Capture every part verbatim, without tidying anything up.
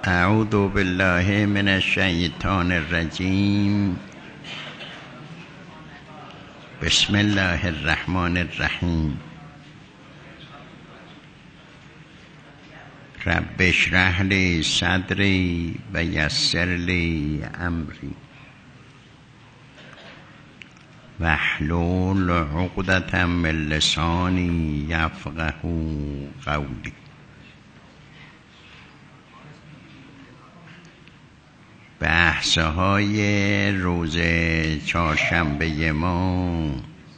اعوذ بالله من الشیطان الرجیم. بسم الله الرحمن الرحیم. رب اشرح لی صدری و یسر لی امری واحلل عقدة من لسانی یفقهوا قولی. بحث‌های روز چهارشنبه ما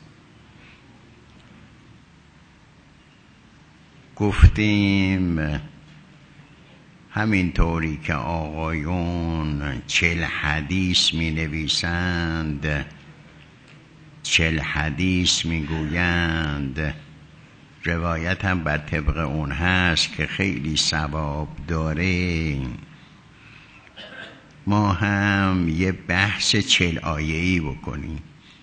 گفتیم همینطوری که آقایون چل حدیث می نویسند، چل حدیث می گویند، روایت هم بر طبق اون هست که خیلی ثواب داره. ما هم یه بحث چل آیه‌ای بکنیم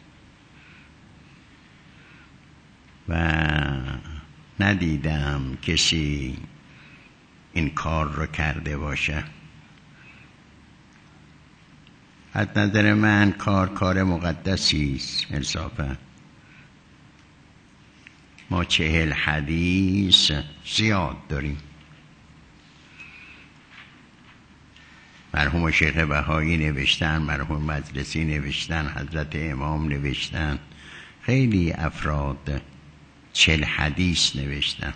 و ندیدم کسی این کار رو کرده باشه. از نظر من کار کار مقدسی است. انصافا ما چهل حدیث زیاد داریم. مرحوم شیخ بهایی نوشتن، مرحوم مجلسی نوشتن، حضرت امام نوشتن، خیلی افراد چل حدیث نوشتن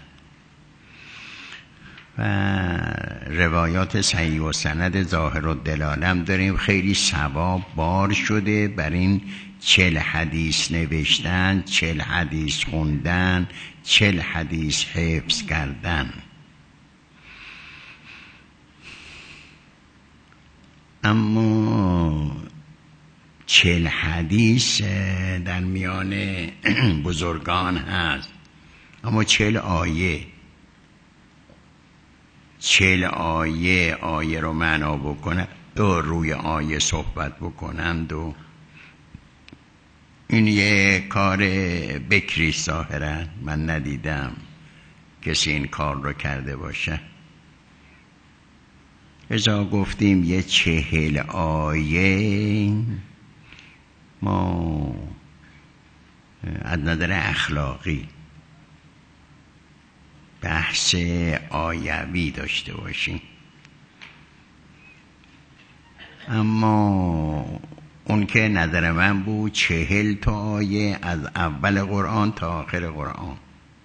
و روایات صحیح و سند ظاهر و دلالم داریم. خیلی ثواب بار شده بر این چل حدیث نوشتن، چل حدیث خوندن، چل حدیث حفظ کردن. اما چل حدیث در میان بزرگان هست، اما چل آیه چل آیه آیه رو معنا بکنن و روی آیه صحبت بکنند و این یه کار بکری ظاهرا. من ندیدم کسی این کار رو کرده باشه. ازا گفتیم یه چهل آیه ما از نظر اخلاقی بحث آیوی داشته باشیم، اما اون که نظر من بود چهل تا آیه از اول قرآن تا آخر قرآن.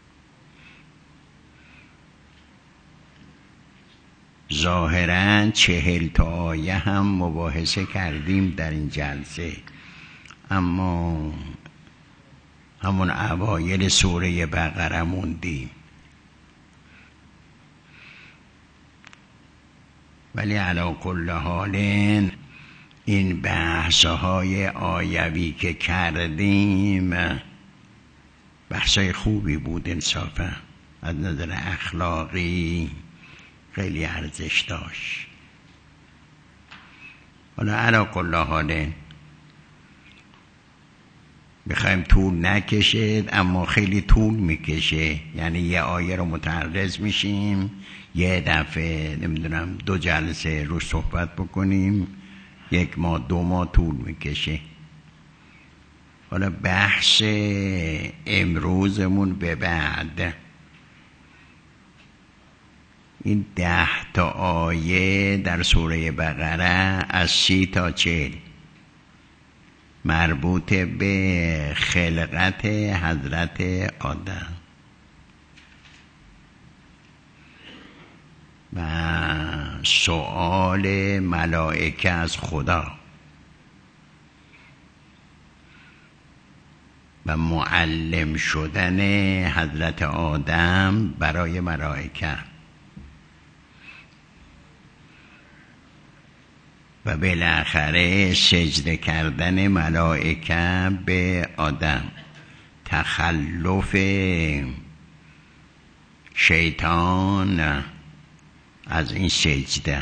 ظاهراً چهل تا آیه هم مباحثه کردیم در این جلسه، اما همون اوایل سوره بقره موندیم. ولی علی کل حال این بحث‌های آیوی که کردیم بحث‌های خوبی بود. انصافا از نظر اخلاقی خیلی ارزش داشت. حالا علی کل حال بخوایم طول نکشید، اما خیلی طول میکشه. یعنی یه آیه رو متعرض میشیم، یه دفعه نمیدونم دو جلسه رو صحبت بکنیم، یک ماه دو ماه طول میکشه. حالا بحث امروزمون به بعد این ده تا آیه در سوره بقره از سی تا چهل مربوط به خلقت حضرت آدم و سؤال ملائکه از خدا و معلم شدن حضرت آدم برای ملائکه و بالاخره سجده کردن ملائکه به آدم، تخلف شیطان از این سجده،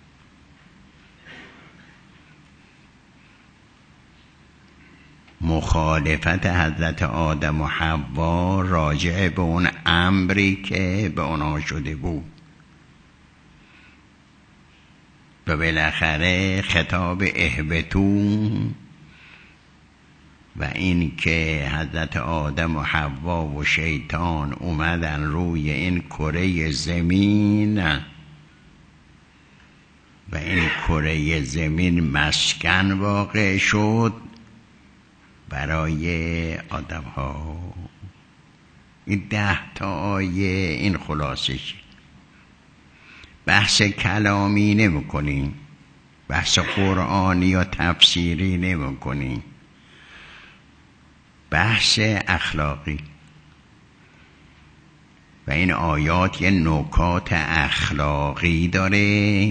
مخالفت حضرت آدم و حوا راجع به اون امری که به اونا شده بود. و بالاخره خطاب اهبتو و این که حضرت آدم و حوا و شیطان اومدن روی این کره زمین و این کره زمین مسکن واقع شد برای آدم ها. این ده تا آیه این خلاصش. بحث کلامی نمی کنیم، بحث قرآنی یا تفسیری نمی کنیم، بحث اخلاقی. و این آیات یه نکات اخلاقی داره،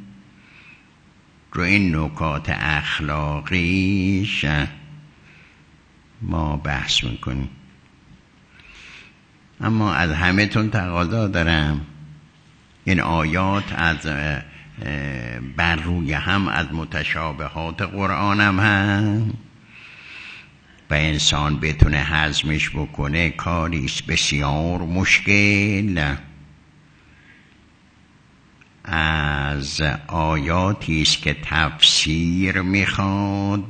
رو این نکات اخلاقیش ما بحث میکنیم. اما از همه تون تقاضا دارم این آیات از بر روی هم از متشابهات قرآن هم هم و انسان بتونه هضمش بکنه کاریست بسیار مشکل. از آیاتی است که تفسیر میخواد،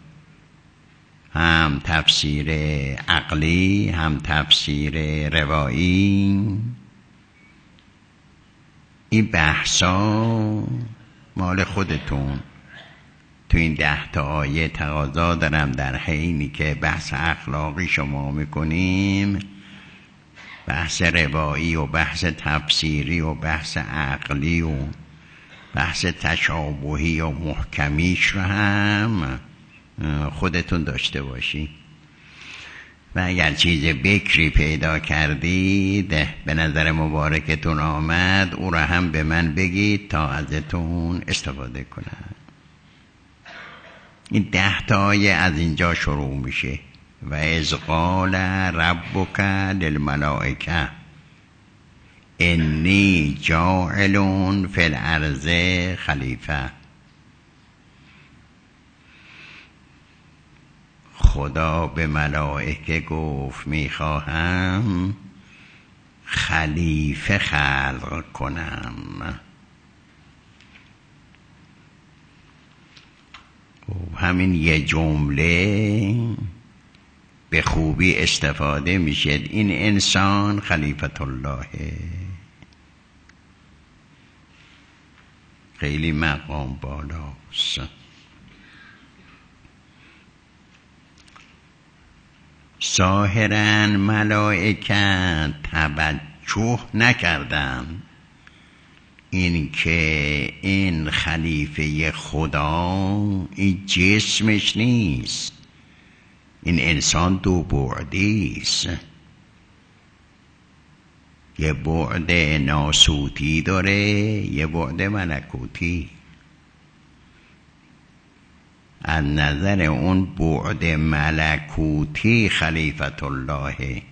هم تفسیر عقلی هم تفسیر روایی. این بحثا مال خودتون. تو این ده تا آیه تقاضا دارم در حینی که بحث اخلاقی شما میکنیم، بحث روایی و بحث تفسیری و بحث عقلی و بحث تشابهی و محکمیش رو هم خودتون داشته باشی. و اگر چیز بکری پیدا کردید به نظر مبارکتون آمد، او را هم به من بگید تا ازتون استفاده کنم. این ده تا آیه از اینجا شروع میشه. و اذ قال ربک للملائکه انی جاعل فی الارض خلیفه. خدا به ملائکه گفت میخواهم خلیفه خلق کنم. همین یه جمله به خوبی استفاده میشه. این انسان خلیفت الله، خیلی مقام بالاست. ظاهراً ملائکه توجه نکردن این که این خلیفه خدا این جسمش نیست، این انسان دو بعدی است. یه بعد ناسوتی داره، یه بعد ملکوتی. از نظر اون بعد ملکوتی خلیفت الله،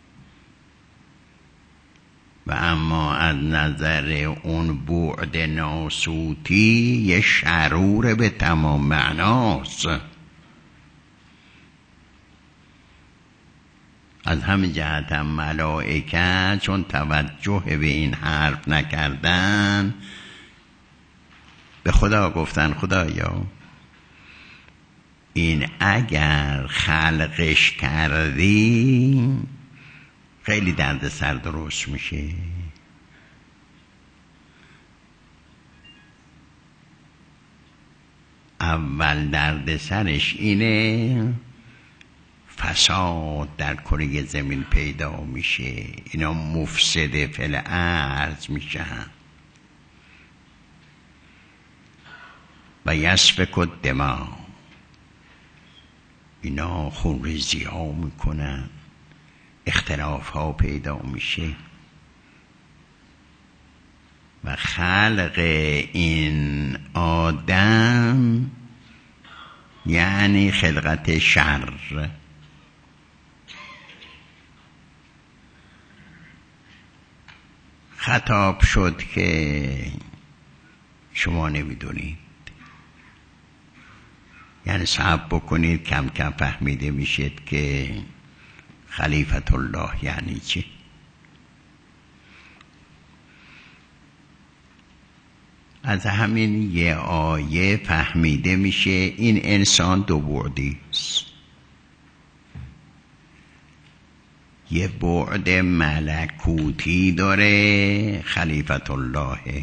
و اما از نظر اون بعد ناسوتی یه شرور به تمام معناست. از همین جهت هم ملائکه چون توجه به این حرف نکردن، به خدا گفتن خدایا این اگر خلقش کردی خیلی درد سر درست میشه. اول درد سرش اینه فساد در کره زمین پیدا میشه، اینا مفسد فی الارض میشن و یسفک الدماء، اینا خونریزی ها میکنن، اختلاف ها پیدا میشه. و خلق این آدم یعنی خلقت شر. خطاب شد که شما نمیدونید، یعنی صبر بکنید کم کم فهمیده میشید که خلیفت الله یعنی چی. از همین یه آیه فهمیده میشه این انسان دو بعدی است. یه بعد ملکوتی داره خلیفت الله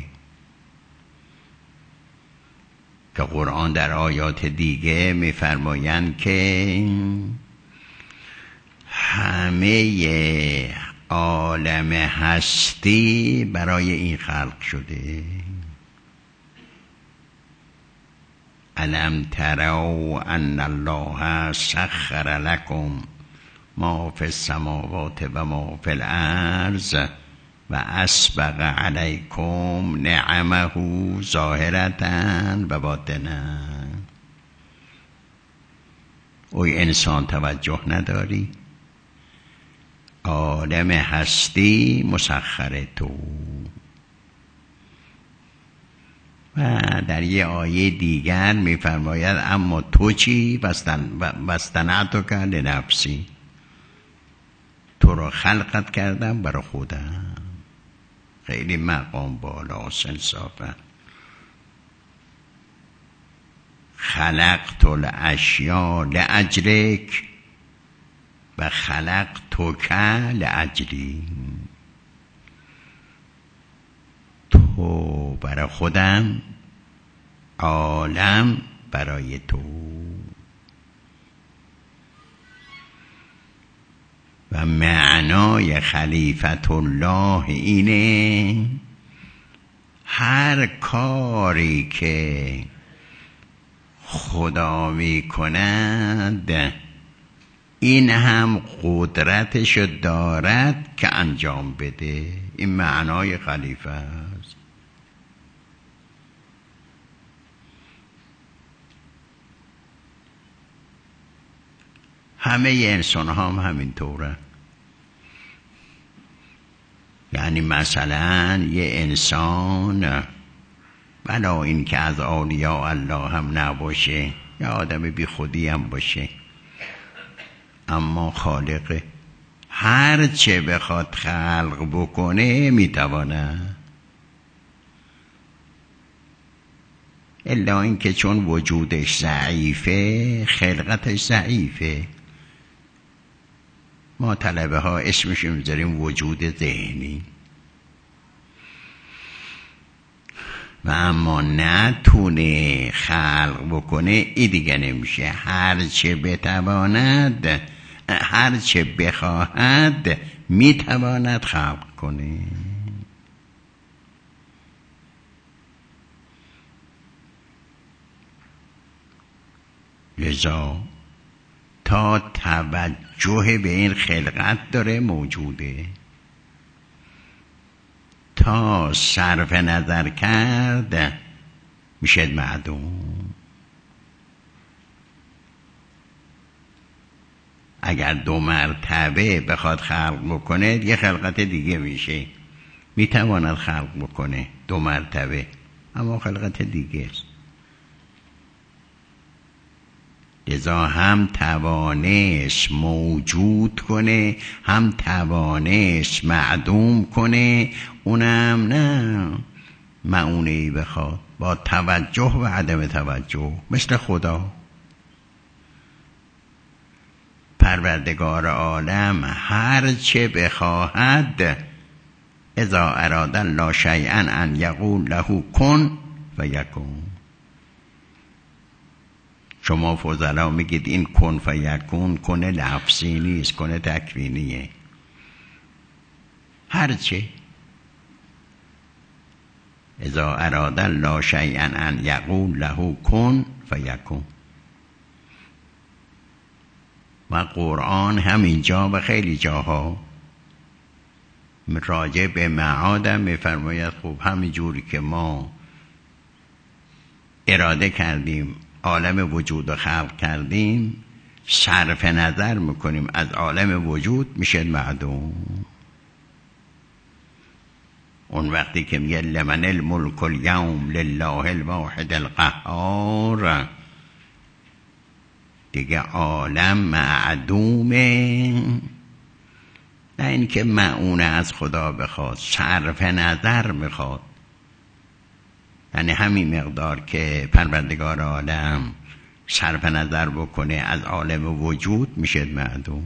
که قرآن در آیات دیگه میفرمایند که همه عالم هستی برای این خلق شده. الم تروا ان الله سخر لكم ما فی السماوات و ما فی الارض و اسبغ علیکم نعمه ظاهرة و باطنة. اوی انسان توجه نداری؟ عالم هستی مسخر تو. و در یه آیه دیگر میفرماید اما تو چی؟ واصطنعتک لنفسی، تو رو خلقت کردم برای خودم. خیلی مقام بالاست انصافا. خلقت الاشیاء لاجلک و خلقتک لاجلی. تو برای خودم، عالم برای تو. و معنای خلیفت الله اینه هر کاری که خدا می کند این هم قدرتش دارد که انجام بده. این معنای خلیفه است. همه انسان ها هم همینطوره. یعنی مثلا یه انسان بلا این که از اولیاء الله هم نباشه، یا آدم بی خودی هم باشه، اما خالقه، هر چه بخواد خلق بکنه میتوانه. الا این که چون وجودش ضعیفه، خلقتش ضعیفه، ما طلبه ها اسمش میذاریم وجود ذهنی. و اما نتونه خلق بکنه، این دیگه نمیشه. هر چه بتواند، هر چه بخواهد میتواند خلق کنه. لذا تا توجه به این خلقت داره موجوده، تا صرف نظر کرد میشه معدوم. اگر دو مرتبه بخواد خلق بکنه یه خلقت دیگه میشه. میتواند خلق بکنه دو مرتبه، اما خلقت دیگه است. لذا هم توانست موجود کنه، هم توانست معدوم کنه. اونم نه معونه‌ای بخواد، با توجه و عدم توجه، مثل خدا. پروردگار عالم هر چه بخواهد، اذا اراد الله شیئا ان یقول له کن فیکون. شما فضلا میگید این کن فیکون کن لفظی نیست، کن تکوینیه. هرچه اذا اراد الله شیئا ان یقول له کن فیکون. و قرآن همینجا و خیلی جاها راجع به معادم میفرماید خب همین جوری که ما اراده کردیم عالم وجود رو خلق کردیم، صرف نظر میکنیم از عالم وجود، میشه معدوم. اون وقتی که میگه لمن الملک اليوم لله الواحد القهار، دیگه عالم معدومه. نه این که معونه از خدا بخواد، صرف نظر میخواد. یعنی همین مقدار که پروردگار عالم صرف نظر بکنه از عالم وجود میشه معدوم.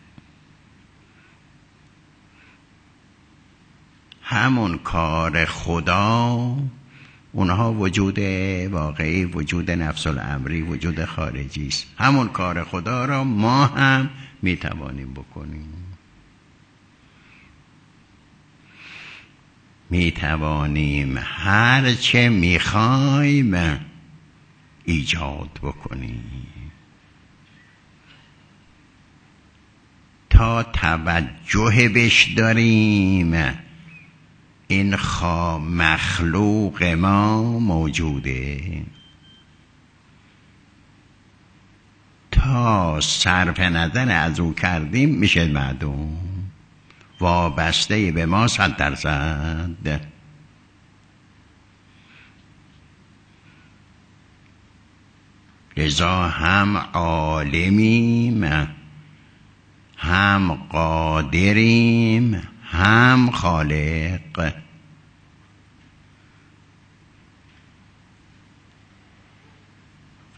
همون کار خدا، اونها وجود واقعی، وجود نفس الامری، وجود خارجی است. همون کار خدا را ما هم میتوانیم بکنیم. میتوانیم هر چه میخوایم ایجاد بکنیم تا توجه بش داریم این خوا مخلوق ما موجوده، تا صرف نظر از او کردیم میشه معدوم، وابسته به ما صد درصد. لذا هم عالمیم، هم قادریم، هم خالق. و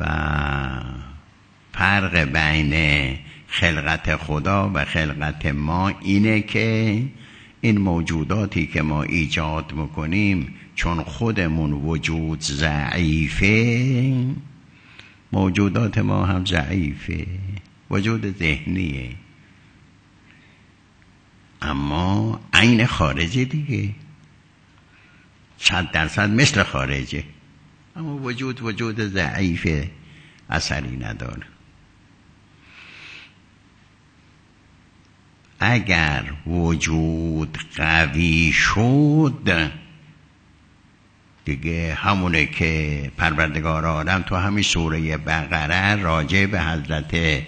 فرق بین خلقت خدا و خلقت ما اینه که این موجوداتی که ما ایجاد میکنیم چون خودمون وجود ضعیفه، موجودات ما هم ضعیفه، وجود ذهنیه، اما عین خارجه دیگه، صد درصد مثل خارجه، اما وجود وجود ضعیفه، اثری نداره. اگر وجود قوی شد دیگه همونه که پروردگار عالم تو همین سوره بقره راجع به حضرت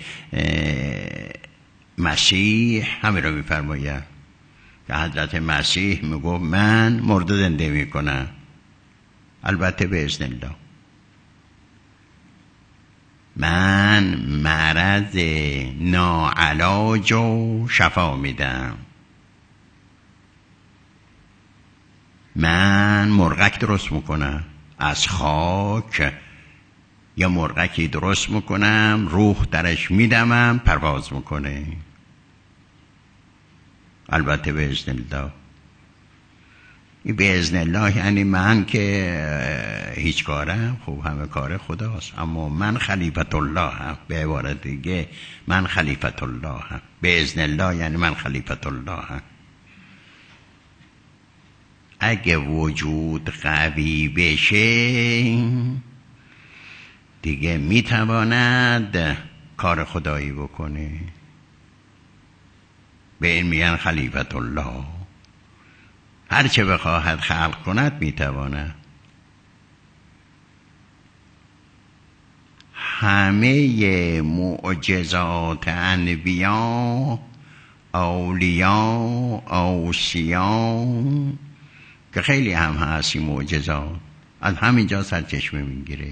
مسیح همین رو میفرماید که حضرت مسیح میگو من مرده زنده میکنم، البته به اذن الله. من مرض ناعلاج و شفا میدم. من مرغک درست میکنم از خاک، یا مرغکی درست میکنم روح درش میدمم پرواز میکنه، البته به اذن الله. این به اذن الله یعنی من که هیچ کارم، خب همه کار خداست، اما من خلیفت الله هم. به عبارت دیگه من خلیفت الله هم. به اذن الله یعنی من خلیفت الله هم. اگه وجود قوی بشه دیگه میتواند کار خدایی بکنه، به این میگن خلیفت الله. هر چه بخواهد خلق کند میتواند. همه معجزات انبیا، اولیاء، اوصیا که خیلی هم هست این معجزات، از همینجا سرچشمه میگیره.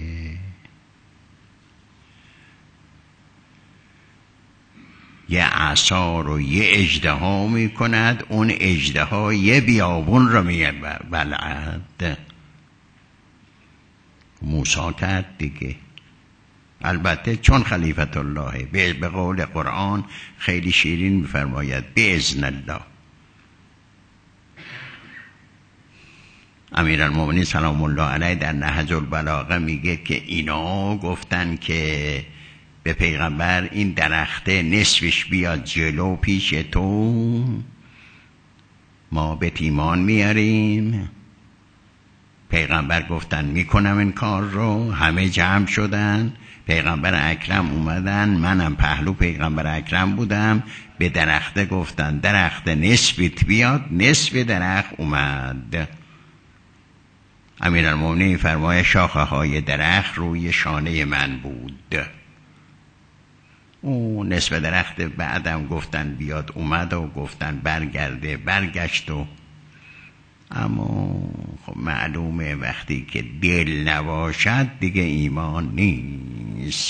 یه عصا رو یه اژدها میکند، اون اژدها یه بیابون رو میبلعد. موسی کرد دیگه، البته چون خلیفت الله به قول قرآن خیلی شیرین میفرماید به اذن الله. امیرالمومنین سلام الله علیه در نهج البلاغه میگه که اینا گفتن که به پیغمبر این درخته نصفش بیاد جلو پیش تو، ما به ایمان میاریم. پیغمبر گفتن میکنم این کار رو، همه جمع شدن، پیغمبر اکرم اومدن، منم پهلو پیغمبر اکرم بودم، به درخته گفتن درخت نصفت بیاد، نصف درخت اومد. امیرالمومنین فرمای شاخه های درخت روی شانه من بود. او نصف درخت بعدم گفتن بیاد اومد و گفتن برگرده برگشت. و اما خب معلومه وقتی که دل نباشد دیگه ایمان نیست.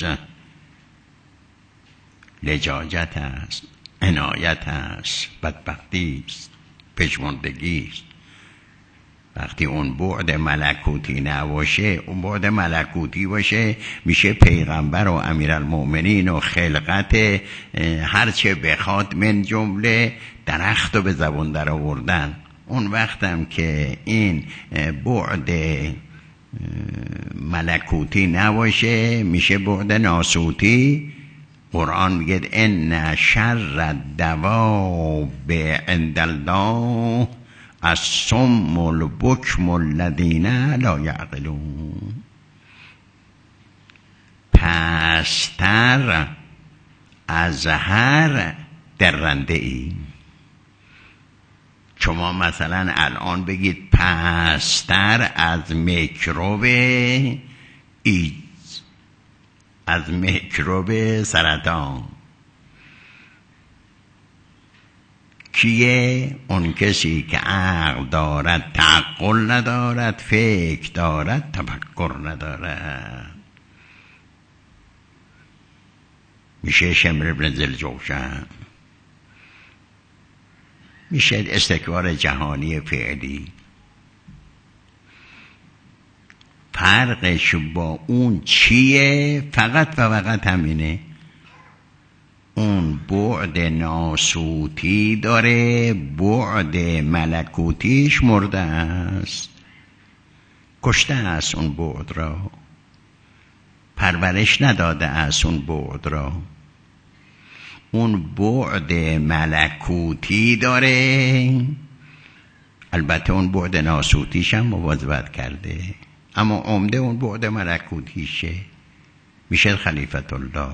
لجاجت است، عنایت است، بدبختی است، پژمردگی است. وقتی اون بعد ملکوتی نباشه، اون بعد ملکوتی باشه، میشه پیغمبر و امیرالمؤمنین و خلقت هرچه بخواد من جمله درخت رو به زبون در آوردن. اون وقتم که این بعد ملکوتی نباشه میشه بعد ناسوتی. قرآن میگه ان شر الدواب عند الله الصم البکم الذین لا یعقلون. پستر از هر درنده ای. شما مثلا الان بگید پستر از میکروب ایدز، از میکروب سرطان. کیه؟ اون کسی که عقل دارد تعقل ندارد، فکر دارد تفکر ندارد. میشه شمر ابن ذوالجوشن، میشه استکبار جهانی فعلی. فرقش با اون چیه؟ فقط و فقط همینه. اون بعد ناسوتی داره، بعد ملکوتیش مرده است، کشته است اون بعد را، پرورش نداده است اون بعد را. اون بعد ملکوتی داره، البته اون بعد ناسوتیش هم مواظبت کرده، اما عمده اون بعد ملکوتیشه، میشه خلیفت الله.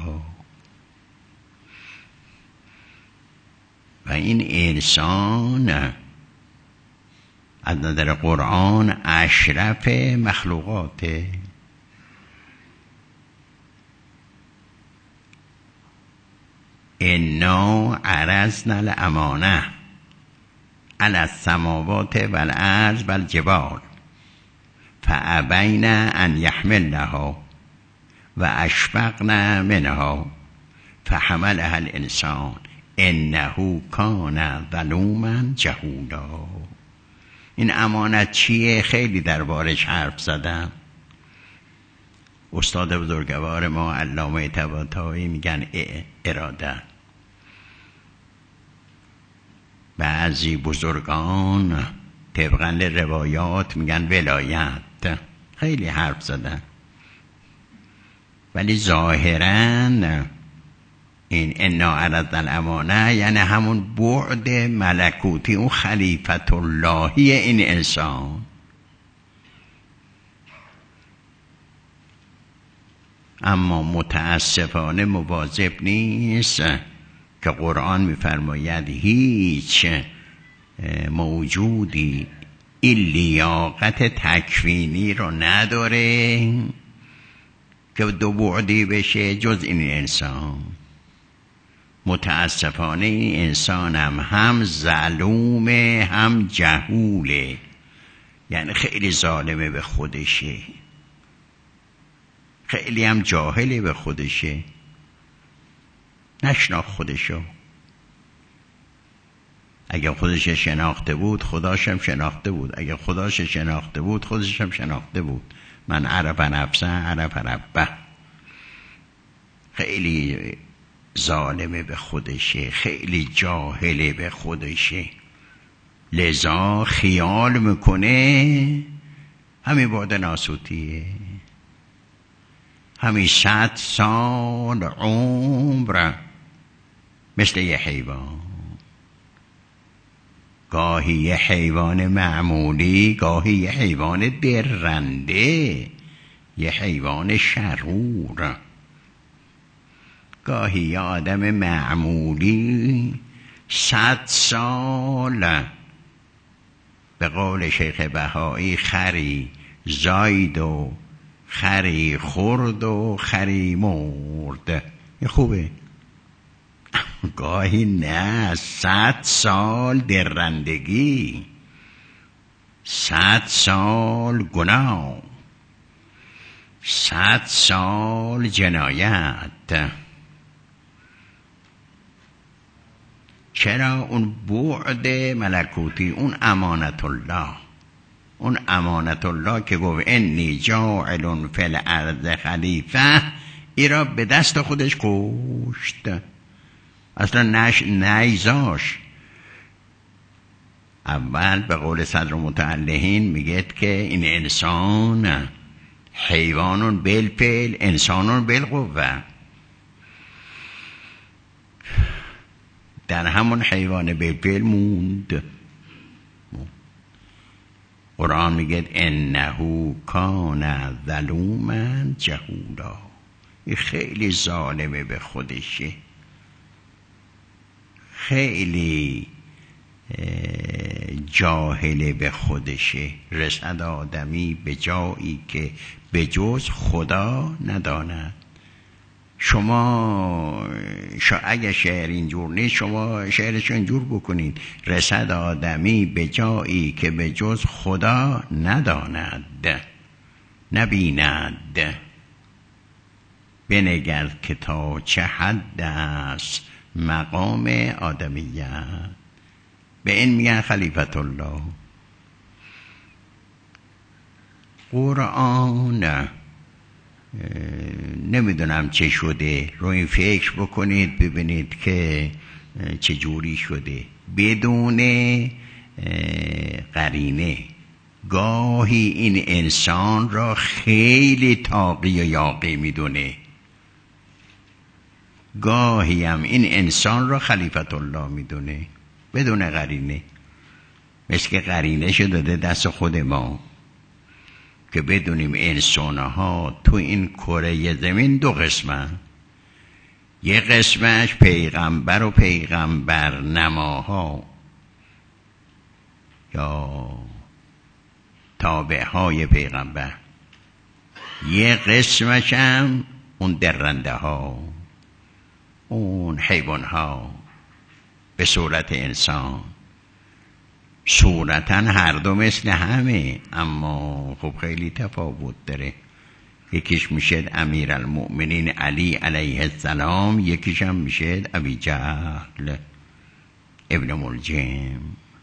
و این انسان از نظر قرآن اشرف مخلوقاته. انا عرضنا الامانه علی السماوات والارض والجبال فابین ان یحملنها و اشفقن منها فحملها الانسان انه کان ظلوما جهولا. این امانت چیه؟ خیلی دربارش حرف زدم. استاد بزرگوار ما علامه طباطبایی میگن اراده. بعضی بزرگان طبقاً روایات میگن ولایت. خیلی حرف زدن، ولی ظاهراً این انا عرضنا الامانه یعنی همون بعد ملکوتی، اون خلیفت اللهی این انسان. اما متاسفانه مواظب نیست که قرآن میفرماید هیچ موجودی این لیاقت تکوینی رو نداره که دو بعدی بشه جز این انسان. متاسفانه این انسان هم هم ظلومه هم جهوله، یعنی خیلی ظالمه به خودشه، خیلی هم جاهله به خودشه، نشناخت خودشو. اگه خودش شناخته بود خداشم شناخته بود، اگه خداش شناخته بود خودشم شناخته بود. من عرف نفسه عرف ربه. خیلی ظالمه به خودشه، خیلی جاهله به خودشه، لذا خیال میکنه همین بعد ناسوتیه، همین صد سال عمر مثل یه حیوان. گاهی یه حیوان معمولی، گاهی یه حیوان درنده، یه حیوان شرور، گاهی یه آدم معمولی صد سال به قول شیخ بهایی خری زاید و خری خورد و خری مرد. این خوبه. گاهی نه، صد سال درندگی، صد سال گناه، صد سال جنایت. چرا؟ اون بعد ملکوتی، اون امانت الله، اون امانت الله که گفت انی جاعل فی الارض خلیفه، ای را به دست خودش کشت، اصلا نش نیزاش. اول به قول صدر متعلهین میگه که این انسان حیوانون بالفعل انسانون بالقوه، در همون حیوان بالفعل موند. قرآن میگه انه کان ظلوما جهولا، این خیلی ظالمه به خودشه، خیلی جاهله به خودشه. رسد آدمی به جایی که به جز خدا نداند. شما شا اگه شعر اینجور نیست شما شعرش اینجور بکنید، رسد آدمی به جایی که به جز خدا نداند نبیند، بنگر که تا چه حد است مقام آدمیت. به این میگن خلیفت الله. قرآن نمیدونم چه شده، رو این فکر بکنید ببینید که چه جوری شده. بدون قرینه گاهی این انسان را خیلی تاقی و یاقی میدونه، گاهی هم این انسان را خلیفت الله میدونه بدون قرینه. مثل که قرینه شده داده دست خود ما که بدونیم انسان ها تو این کره زمین دو قسمه، یه قسمش پیغمبر و پیغمبر نماها یا تابع های پیغمبر، یه قسمش هم اون درنده ها، اون حیوان ها به صورت انسان. صورتاً هر دو مثل همه، اما خب خیلی تفاوت داره. یکیش میشه امیر المؤمنین علی علیه السلام، یکیش هم میشه ابی جهل ابن ملجم.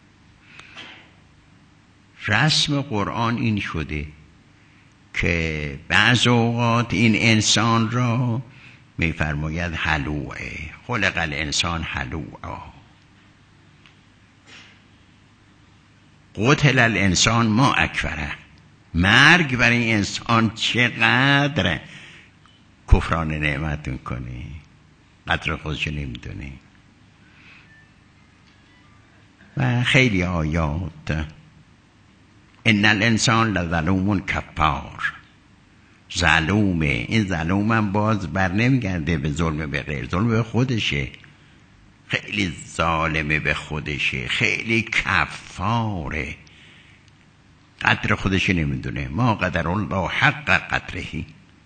رسم قرآن این شده که بعض اوقات این انسان را میفرماید حلوعه، خلق الانسان حلوعا، قتل الانسان ما اکفره، مرگ برای این انسان چقدر کفران نعمت میکنه، قدر خودش نمیدونه. و خیلی آیات ان الانسان لظلوم کفار، ظلومه. این ظلوم هم باز بر نمیگرده به ظلم به غیر، ظلم به خودشه، خیلی ظالمه به خودشه، خیلی کفاره، قدر خودش نمیدونه. ما قدر الله حق قدرهی.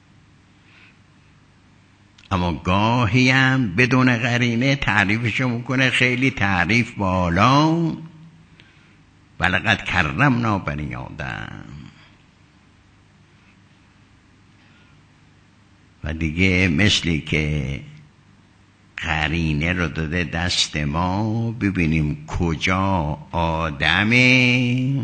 اما گاهی هم بدون قرینه تعریفشو میکنه خیلی تعریف بالا، ولقد کرمنا بنی آدم. و دیگه مثلی که قرینه رو داده دست ما ببینیم کجا آدمه،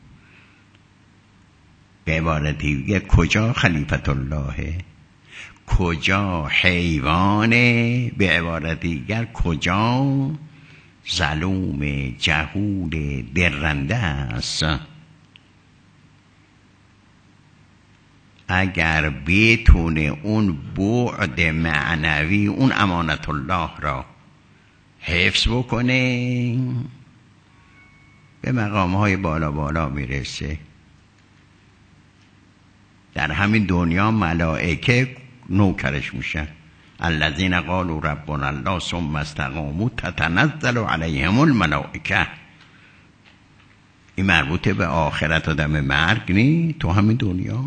به عبارتی دیگه کجا خلیفت اللهه، کجا حیوانه، به عبارتی دیگر کجا ظلوم جهول درنده است. اگر بتونه اون بعد معنوی اون امانت الله را حفظ بکنه به مقام های بالا بالا میرسه. در همین دنیا ملائکه نوکرش میشن. الذین قالوا ربنا الله ثم استقاموا تتنزل علیهم الملائکه. این مربوطه به آخرت و دم مرگ نی، تو همین دنیا.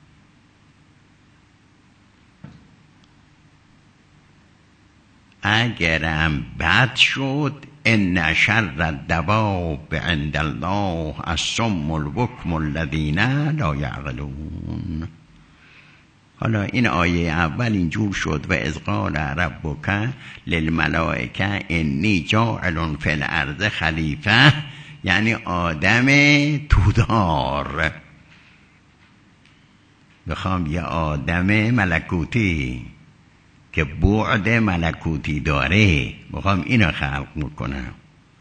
اگرم بد شد ان شر الدواب عند الله الصم البکم الذین لا یعقلون. حالا این آیه اول اینجور شد و اذ قال ربک للملائکه انی جاعل فی الارض خلیفه، یعنی آدم تودار. بخوام یه آدم ملکوتی که بعد ملکوتی داره بخوام اینو خلق میکنم.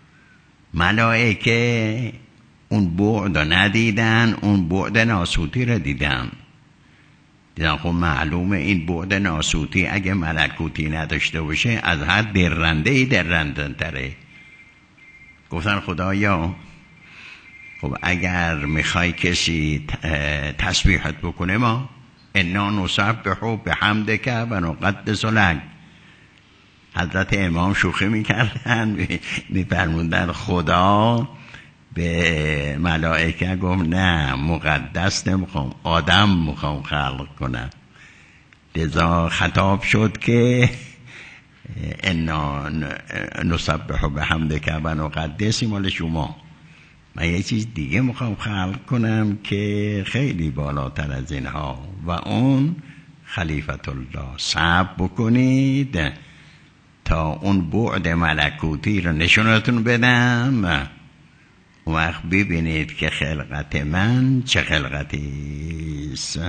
ملائکه اون بعد رو ندیدن، اون بعد ناسوتی رو دیدن. دیدن خب معلومه این بعد ناسوتی اگه ملکوتی نداشته باشه از هر درنده ای درنده تره. گفتن خدایا خب اگر میخوای کسی تسبیحت بکنه ما انا نسبح بحمدک و نقدس لک. حضرت امام شوخی میکردن میفرموندن خدا به ملائکه گفت نه مقدس نمیخوام، آدم میخوام خلق کنم. لذا خطاب شد که انا نسبح بحمدک و نقدس مال شما. من یه چیز دیگه میخوام خلق کنم که خیلی بالاتر از اینها و اون خلیفت الله. صبر بکنید تا اون بعد ملکوتی رو نشونتون بدم. اون وقت ببینید که خلقت من چه خلقتیست.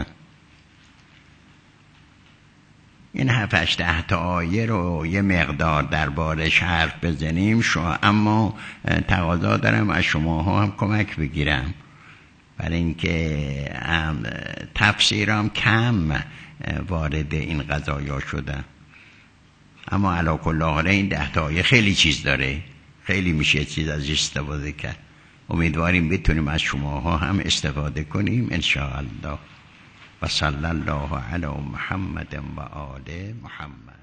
این هفتش ده تا آیه رو یه مقدار دربارش حرف بزنیم شما، اما تقاضا دارم از شما هم کمک بگیرم برای اینکه تفسیرم کم وارد این قضایا شده. اما علی کل حال این ده تا آیه خیلی چیز داره، خیلی میشه چیز از استفاده کرد. امیدواریم بتونیم از شماها هم استفاده کنیم ان شاء الله. و صلی الله علی محمد و آل محمد.